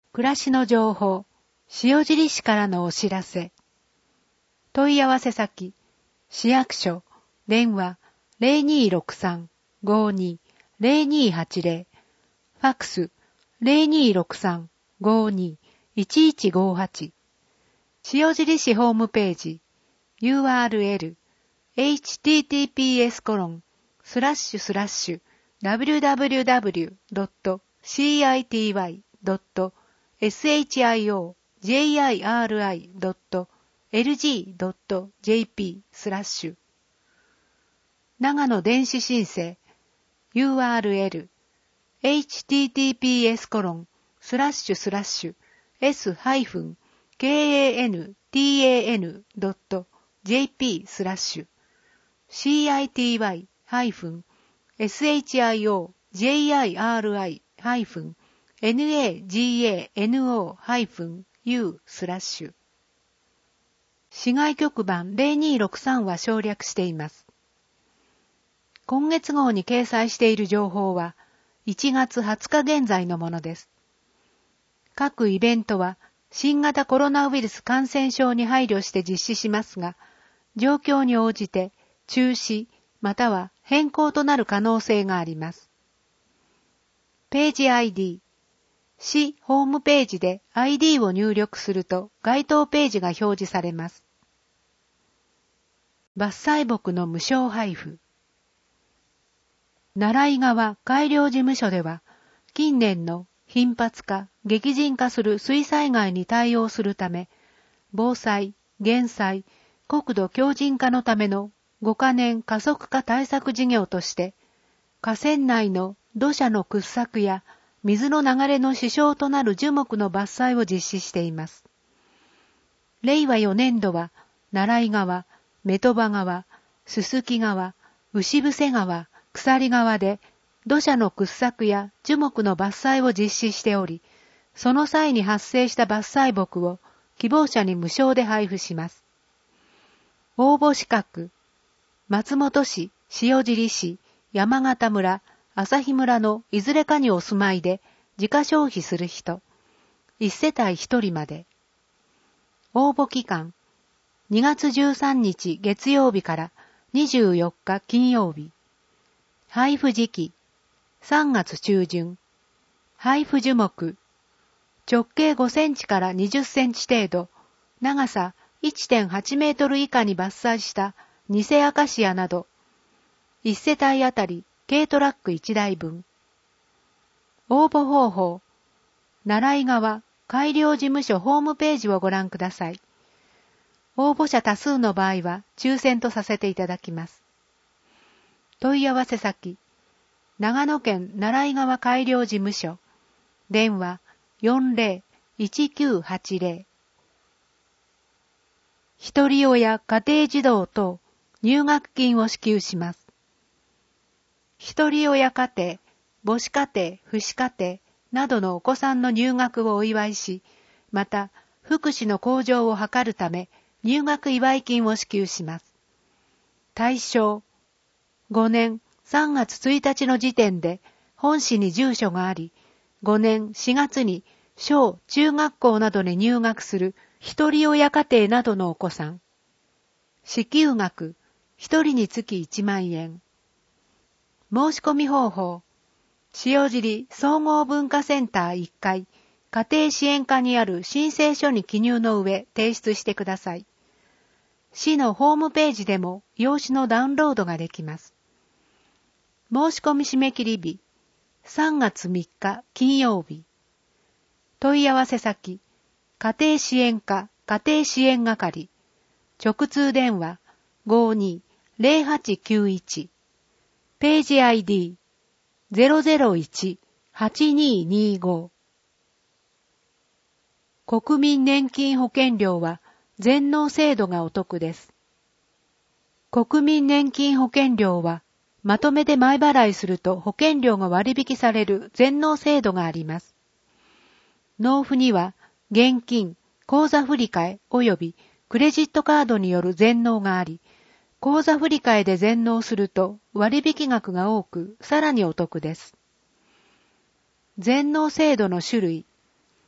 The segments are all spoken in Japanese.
暮らしの情報、塩尻市からのお知らせ。問い合わせ先、市役所、電話 0263-52-0280、ファックス 0263-52-1158、塩尻市ホームページ、URL、https://www.city.shiri.lg.jp/ 長野電子申請 URL https://city.shiri.city-shiri-nagano-u/ 市外局番0263は省略しています。今月号に掲載している情報は1月20日現在のものです。各イベントは新型コロナウイルス感染症に配慮して実施しますが、状況に応じて中止または変更となる可能性があります。ページ ID、市ホームページで ID を入力すると該当ページが表示されます。伐採木の無償配布。奈良井川改良事務所では、近年の頻発化、激甚化する水災害に対応するため、防災、減災、国土強靭化のための5カ年加速化対策事業として、河川内の土砂の掘削や水の流れの支障となる樹木の伐採を実施しています。令和4年度は、奈良井川、目鳥羽川、すすき川、牛伏川、鎖川で土砂の掘削や樹木の伐採を実施しており、その際に発生した伐採木を希望者に無償で配布します。応募資格、松本市、塩尻市、山形村、朝日村のいずれかにお住まいで自家消費する人、1世帯1人まで。応募期間、2月13日月曜日から24日金曜日。配布時期、3月中旬。配布樹木、直径5センチから20センチ程度、長さ 1.8 メートル以下に伐採した偽アカシアなど、1世帯あたり軽トラック1台分。応募方法、奈良井川改良事務所ホームページをご覧ください。応募者多数の場合は抽選とさせていただきます。問い合わせ先、長野県奈良井川改良事務所、電話 40-1980。ひとり親家庭児童等入学金を支給します。ひとり親家庭、母子家庭、父子家庭などのお子さんの入学をお祝いし、また福祉の向上を図るため入学祝い金を支給します。対象、5年3月1日の時点で本市に住所があり、5年4月に小中学校などに入学するひとり親家庭などのお子さん。支給額、1人につき1万円。申し込み方法、塩尻総合文化センター1階、家庭支援課にある申請書に記入の上提出してください。市のホームページでも用紙のダウンロードができます。申し込み締め切り日、3月3日金曜日。問い合わせ先、家庭支援課家庭支援係、直通電話 52-0891、ページ ID 001-8225。国民年金保険料は全納制度がお得です。国民年金保険料はまとめて前払いすると保険料が割引される全納制度があります。納付には現金、口座振替及びクレジットカードによる全納があり、口座振替で全納すると割引額が多くさらにお得です。全納制度の種類、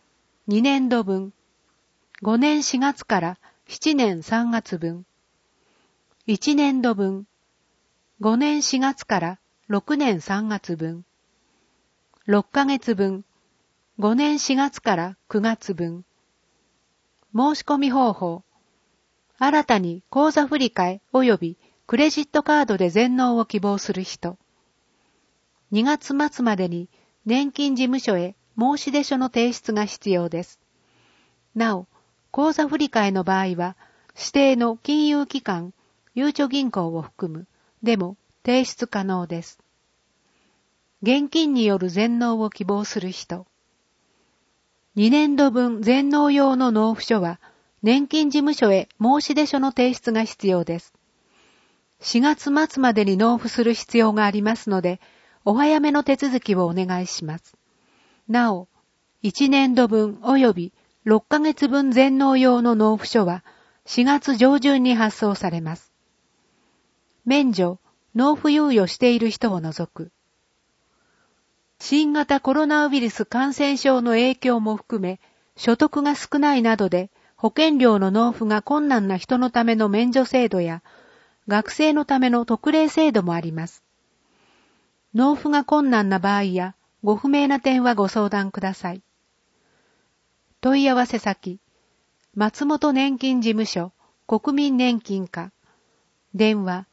2年度分、5年4月から7年3月分、1年度分、5年4月から6年3月分、6ヶ月分、5年4月から9月分。申し込み方法。新たに口座振替及びクレジットカードで全納を希望する人。2月末までに年金事務所へ申出書の提出が必要です。なお、口座振替の場合は、指定の金融機関、ゆうちょ銀行を含む、でも提出可能です。現金による全納を希望する人。2年度分全納用の納付書は、年金事務所へ申出書の提出が必要です。4月末までに納付する必要がありますので、お早めの手続きをお願いします。なお、1年度分及び6ヶ月分全納用の納付書は4月上旬に発送されます。免除、納付猶予している人を除く。新型コロナウイルス感染症の影響も含め、所得が少ないなどで保険料の納付が困難な人のための免除制度や、学生のための特例制度もあります。納付が困難な場合や、ご不明な点はご相談ください。問い合わせ先、松本年金事務所、国民年金課、電話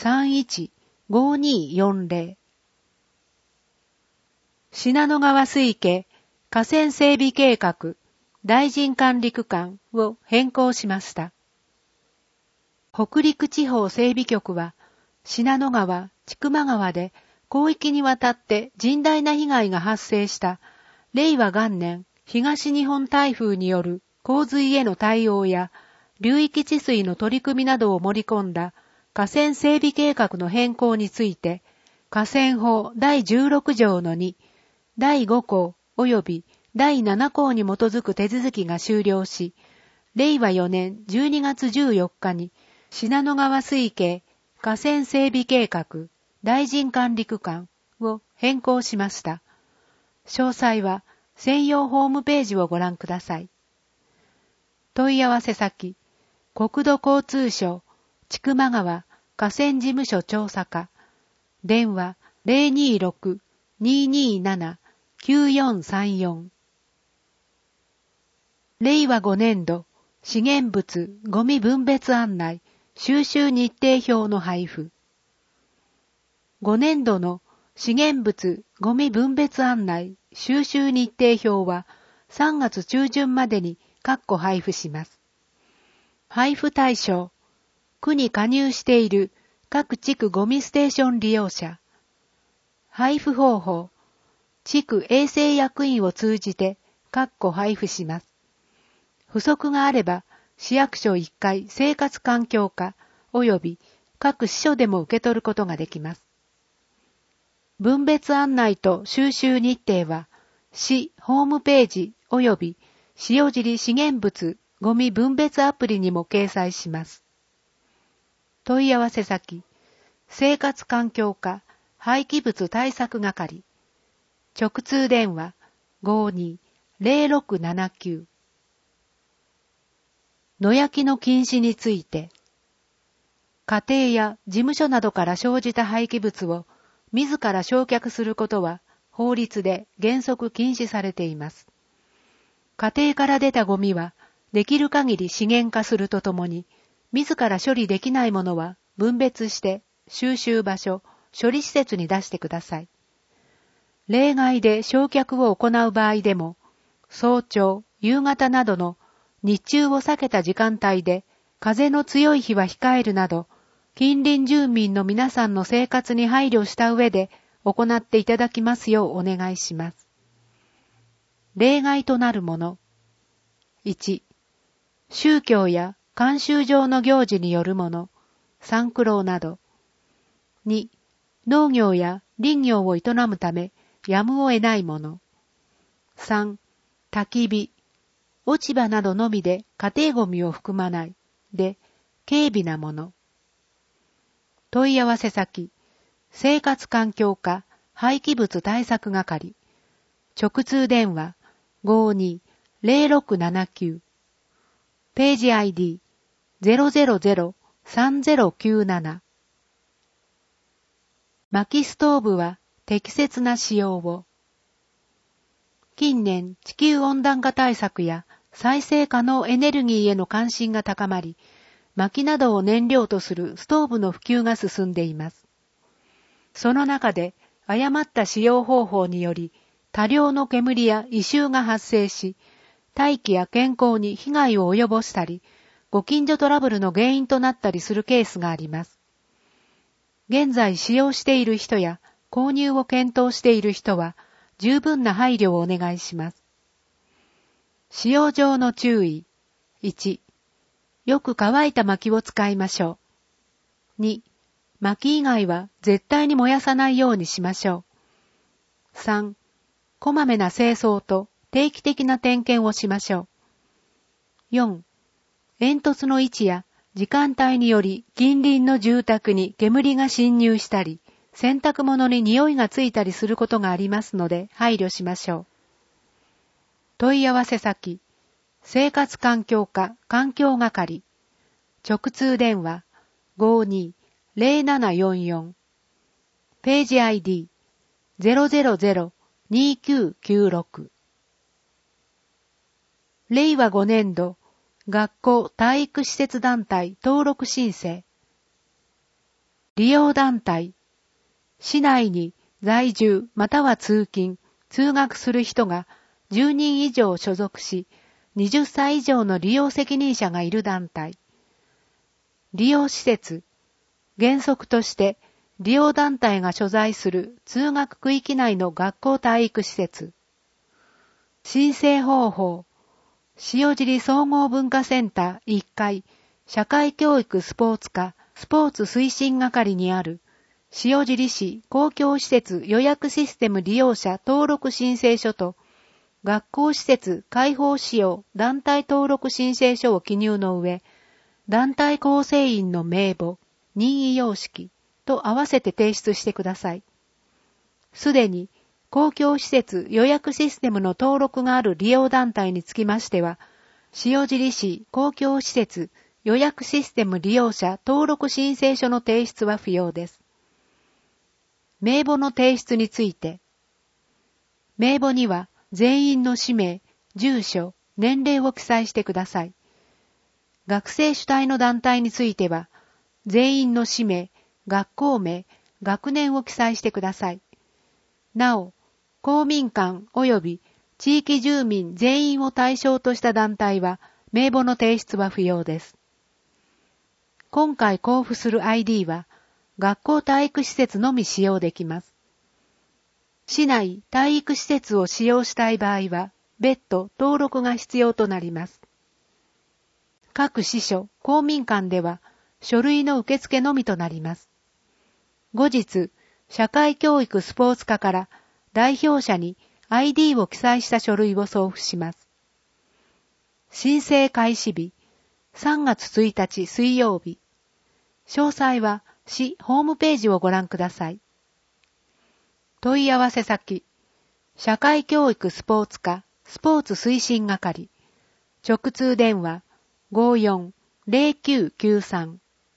31-5240。信濃川水系河川整備計画大臣管理区間を変更しました。北陸地方整備局は、信濃川、千曲川で広域にわたって甚大な被害が発生した令和元年東日本台風による洪水への対応や流域治水の取り組みなどを盛り込んだ河川整備計画の変更について、河川法第16条の2、第5項及び第7項に基づく手続きが終了し、令和4年12月14日に信濃川水系河川整備計画大臣管理区間を変更しました。詳細は専用ホームページをご覧ください。問い合わせ先、国土交通省千曲川河川事務所調査課、電話026-227-9434。令和5年度資源物ゴミ分別案内収集日程表の配布。5年度の資源物ゴミ分別案内収集日程表は3月中旬までに配布します。配布対象、区に加入している各地区ゴミステーション利用者。配布方法、地区衛生役員を通じて配布します。不足があれば、市役所1階生活環境課及び各支所でも受け取ることができます。分別案内と収集日程は、市ホームページ及び塩尻資源物ゴミ分別アプリにも掲載します。問い合わせ先、生活環境課廃棄物対策係、直通電話 52-0679。野焼きの禁止について、家庭や事務所などから生じた廃棄物を自ら焼却することは法律で原則禁止されています。家庭から出たゴミはできる限り資源化するとともに、自ら処理できないものは分別して収集場所、処理施設に出してください。例外で焼却を行う場合でも、早朝、夕方などの日中を避けた時間帯で風の強い日は控えるなど、近隣住民の皆さんの生活に配慮した上で行っていただきますようお願いします。例外となるもの。1、宗教や慣習上の行事によるもの、参九郎など。2、農業や林業を営むためやむを得ないもの。3、焚き火、落ち葉などのみで家庭ゴミを含まないで軽微なもの。問い合わせ先、生活環境課廃棄物対策係、直通電話 0679ページ ID0003097 薪ストーブは適切な使用を。近年地球温暖化対策や再生可能エネルギーへの関心が高まり、薪などを燃料とするストーブの普及が進んでいます。その中で誤った使用方法により多量の煙や異臭が発生し、大気や健康に被害を及ぼしたり、ご近所トラブルの原因となったりするケースがあります。現在使用している人や購入を検討している人は十分な配慮をお願いします。使用上の注意。1、よく乾いた薪を使いましょう。2、薪以外は絶対に燃やさないようにしましょう。3、こまめな清掃と定期的な点検をしましょう。4、煙突の位置や時間帯により近隣の住宅に煙が侵入したり、洗濯物に匂いがついたりすることがありますので配慮しましょう。問い合わせ先、生活環境課環境係、直通電話 52-0744 ページ ID0002996 令和5年度学校体育施設団体登録申請。利用団体、市内に在住または通勤、通学する人が10人以上所属し、20歳以上の利用責任者がいる団体。利用施設、原則として利用団体が所在する通学区域内の学校体育施設。申請方法、塩尻総合文化センター1階社会教育スポーツ課スポーツ推進係にある塩尻市公共施設予約システム利用者登録申請書と学校施設開放使用団体登録申請書を記入の上、団体構成員の名簿、任意様式と合わせて提出してください。すでに公共施設予約システムの登録がある利用団体につきましては、塩尻市公共施設予約システム利用者登録申請書の提出は不要です。名簿の提出について、名簿には全員の氏名、住所、年齢を記載してください。学生主体の団体については、全員の氏名、学校名、学年を記載してください。なお、公民館及び地域住民全員を対象とした団体は、名簿の提出は不要です。今回交付する ID は、学校体育施設のみ使用できます。市内体育施設を使用したい場合は、別途登録が必要となります。各支所、公民館では、書類の受付のみとなります。後日、社会教育スポーツ課から代表者に ID を記載した書類を送付します。申請開始日、3月1日水曜日。詳細は市ホームページをご覧ください。問い合わせ先、社会教育スポーツ課スポーツ推進係、直通電話 54-0993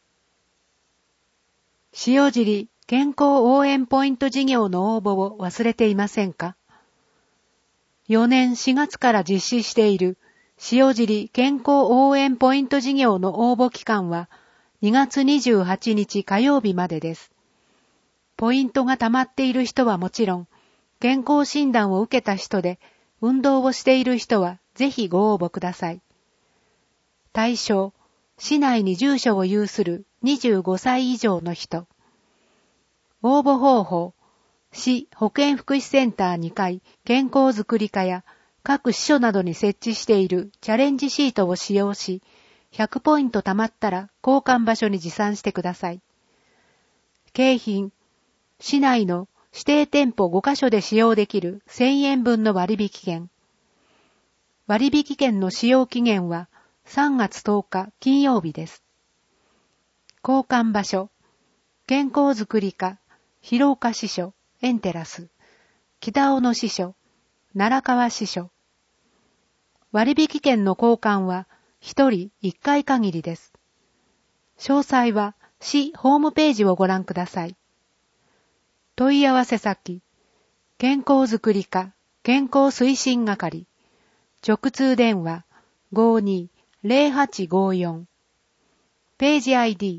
塩尻健康応援ポイント事業の応募を忘れていませんか？ 4 年4月から実施している塩尻健康応援ポイント事業の応募期間は2月28日火曜日までです。ポイントが溜まっている人はもちろん、健康診断を受けた人で運動をしている人はぜひご応募ください。対象、市内に住所を有する25歳以上の人。応募方法、市保健福祉センター2階健康づくり課や各支所などに設置しているチャレンジシートを使用し、100ポイント貯まったら交換場所に持参してください。景品、市内の指定店舗5カ所で使用できる1000円分の割引券。割引券の使用期限は3月10日金曜日です。交換場所、健康づくり課、広岡支所、エンテラス、北尾野支所、奈良川支所。 割引券の交換は1人1回限りです。詳細は市ホームページをご覧ください。問い合わせ先、健康づくり課健康推進係、直通電話 52-0854、ページ ID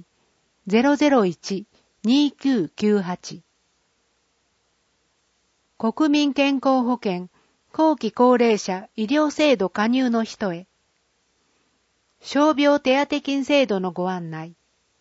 001-2998。国民健康保険後期高齢者医療制度加入の人へ。傷病手当金制度のご案内。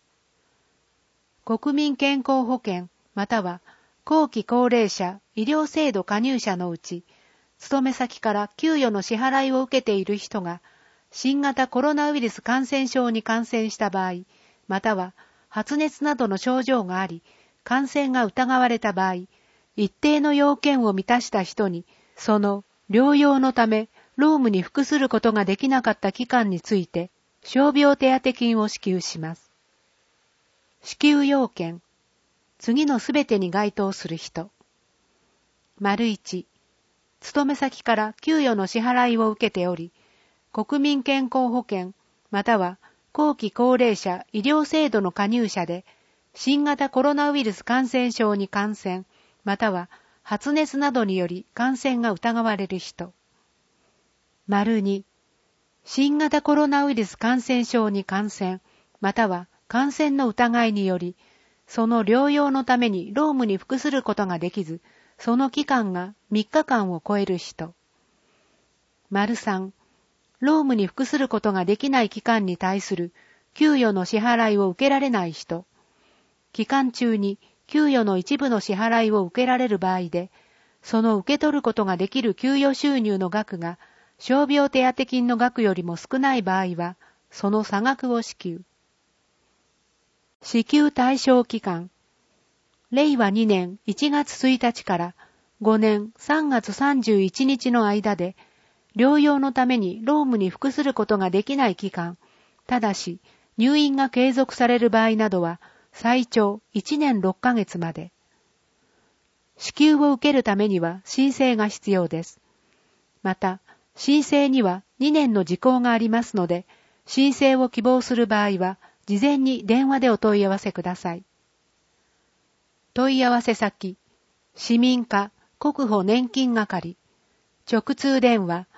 国民健康保険または後期高齢者医療制度加入者のうち、勤め先から給与の支払いを受けている人が新型コロナウイルス感染症に感染した場合、または発熱などの症状があり、感染が疑われた場合、一定の要件を満たした人に、その療養のため労務に服することができなかった期間について、傷病手当金を支給します。支給要件、次のすべてに該当する人。1、勤め先から給与の支払いを受けており、国民健康保険または後期高齢者医療制度の加入者で、新型コロナウイルス感染症に感染、または発熱などにより感染が疑われる人。2、新型コロナウイルス感染症に感染、または感染の疑いにより、その療養のために労務に服することができず、その期間が3日間を超える人。3、労務に服することができない期間に対する給与の支払いを受けられない人。期間中に給与の一部の支払いを受けられる場合で、その受け取ることができる給与収入の額が傷病手当金の額よりも少ない場合は、その差額を支給。支給対象期間。令和2年1月1日から5年3月31日の間で、療養のために労務に服することができない期間、ただし入院が継続される場合などは、最長1年6ヶ月まで。支給を受けるためには申請が必要です。また、申請には2年の時効がありますので、申請を希望する場合は、事前に電話でお問い合わせください。問い合わせ先、市民課国保年金係、直通電話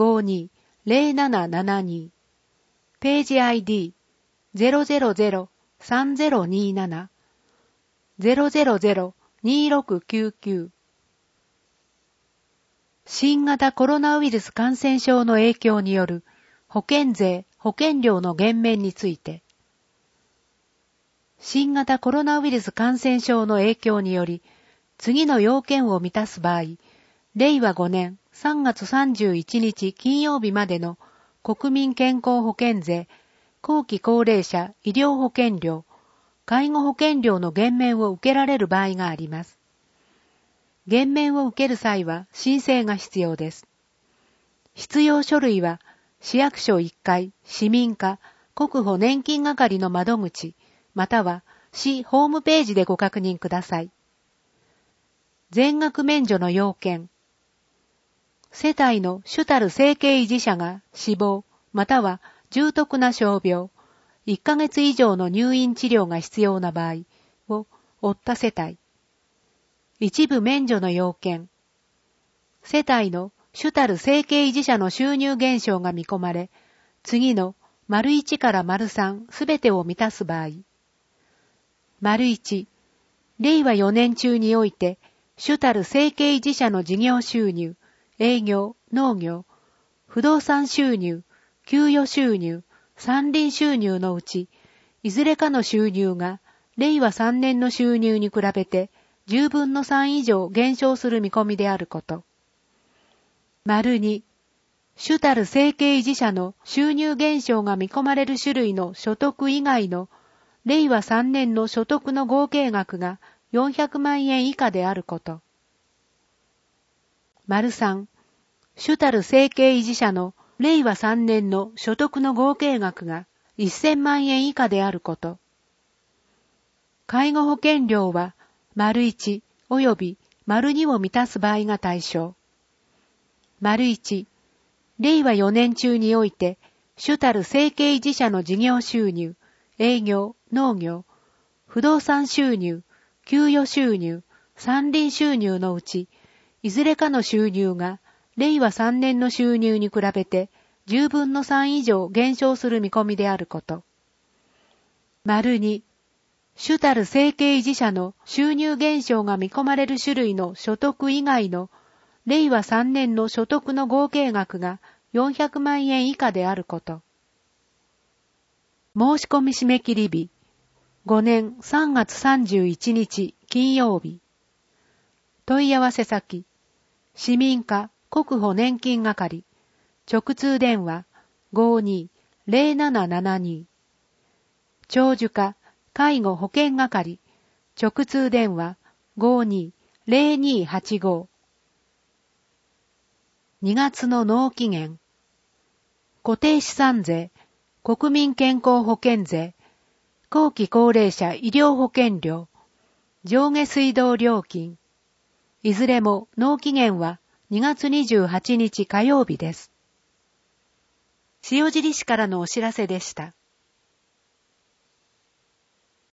52-0772、ページ ID 000-3027、000-2699。新型コロナウイルス感染症の影響による保険税・保険料の減免について、新型コロナウイルス感染症の影響により、次の要件を満たす場合、令和5年3月31日金曜日までの国民健康保険税、後期高齢者医療保険料、介護保険料の減免を受けられる場合があります。減免を受ける際は申請が必要です。必要書類は、市役所1階市民課国保年金係の窓口、または市ホームページでご確認ください。全額免除の要件。世帯の主たる生計維持者が死亡、または重篤な傷病、1ヶ月以上の入院治療が必要な場合を負った世帯。一部免除の要件。世帯の主たる生計維持者の収入減少が見込まれ、次の1から3すべてを満たす場合。1、令和4年中において、主たる生計維持者の事業収入、営業、農業、不動産収入、給与収入、山林収入のうち、いずれかの収入が、令和3年の収入に比べて、10分の3以上減少する見込みであること。2、主たる生計維持者の収入減少が見込まれる種類の所得以外の、令和3年の所得の合計額が400万円以下であること。3、主たる生計維持者の令和3年の所得の合計額が1000万円以下であること。介護保険料は、1及び2を満たす場合が対象。1、 令和4年中において、主たる生計自社の事業収入、営業、農業、不動産収入、給与収入、山林収入のうち、いずれかの収入が、令和3年の収入に比べて、10分の3以上減少する見込みであること。丸2、主たる生計自社の収入減少が見込まれる種類の所得以外の、令和3年の所得の合計額が400万円以下であること。申し込み締め切り日、5年3月31日金曜日。問い合わせ先、市民課国保年金係、直通電話 52-0772。長寿課介護保険係、直通電話 52-0285。2月の納期限。固定資産税、国民健康保険税、後期高齢者医療保険料、上下水道料金。いずれも納期限は2月28日火曜日です。塩尻市からのお知らせでした。